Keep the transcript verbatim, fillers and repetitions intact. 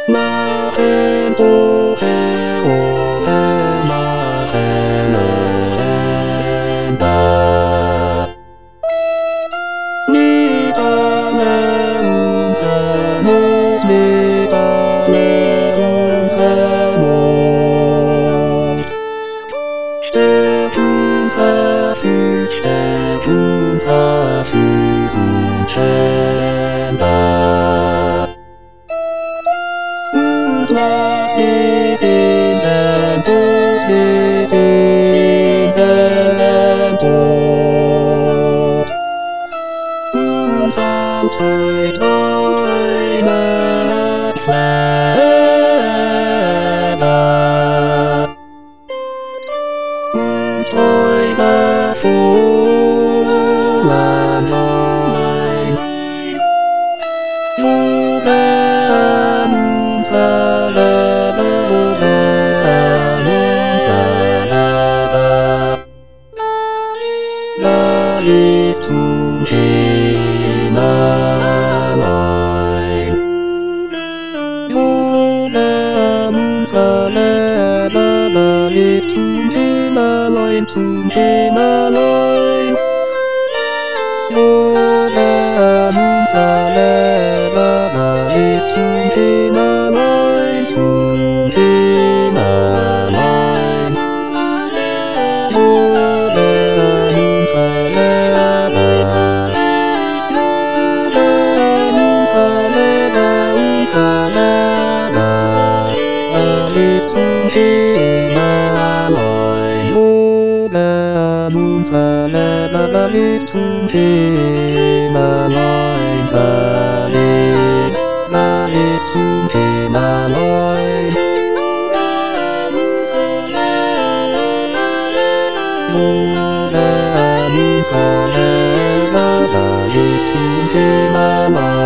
Machen, oh, hey, oh, hey, machen, eh, da. Niederne unser Not, niederne unser Not. Stell unser Fuß, stell unser Fuß und schänder. Und lass nicht in den Tod, nicht in den Tod. Uns Zeit eine Kleider. Und eure Fohlen sein. Wogen unser Leben, wogen unser Leben. Da ist zum Himmel ein. Wogen unser Leben, da ist zum Himmel ein, zum Himmel ein. Wogen unser Leben, da ist zum Himmel ein, zum Himmel ein. Wogen unser Leben, wogen unser Leben, unser Leben, da ist zum Himmel ein. Wogen unser Leben, da ist zum Himmel ein, da ist, da ist zum Himmel ein. Wogen unser Leben, da ist zum Himmel ein.